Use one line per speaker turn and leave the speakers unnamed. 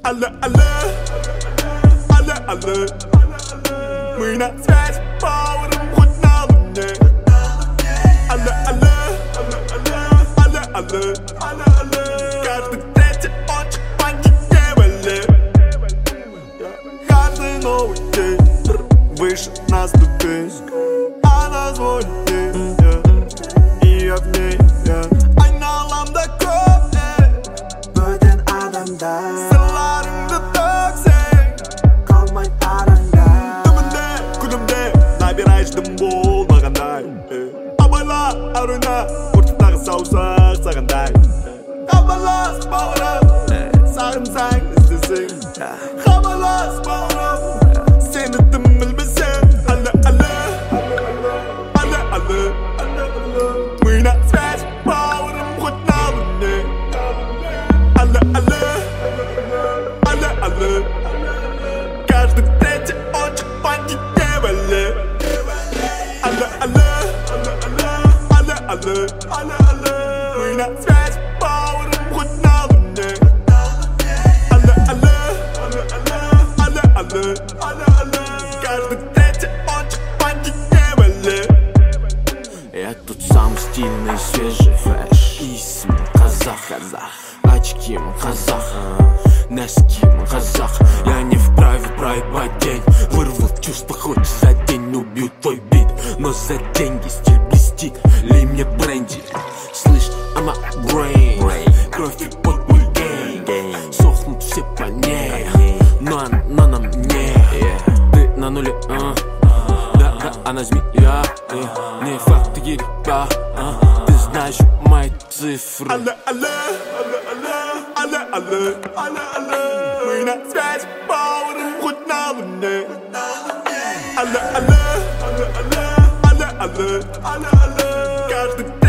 Алло, алло, алло, алло. Мы на связи, пауэром хоть на луне. Алло, алло, алло, алло, алло, алло. Каждый третий очек банки не валит. Каждый новый день выше на ступень. Она звонит мне, и я в ней, айналамда көп,
Бөтен адамдар
сырларыңды төксең
қалмай араңда.
Түбінде, күнімде набирай ждым болмағандай. Абайла арына ұртықтағы саусақ сағандай. Хабарлас бауырым, сағынсаң іздесең. Хабарлас бауырым, сені тым білмесең. Алло, алло, алло, алло, алло. Мы на связи, бауырым, хоть на луне. Алло, алло, алло, алло. Каждый третий очек банки не валит. Алло, алло, алло, алло, алло, алло. Мы на связи, бауырым, хоть на луне. Алло, алло, алло, алло, алло, алло. Каждый третий очек банки не валит.
Я тут самый стильный, свежий фрэш. Исм казах, очки казах, носки казах. Я не вправе проебать день. Вырвал чувства хоть за день. Убью твой бит, но за деньги стиль блестит. Лей мне бренди, слышь, I'm a brain. Кровь и пот мой гейм. Сохнут все по ней, но она на мне. Ты на нуле, да, она змея. Не факты ебя, ты знаешь мои цифры.
Алло, алло, алло, алло, алло, алло. Мы на связи, бауэром, хоть на луне. Алло, алло, алло, алло, алло, алло, алло. Каждый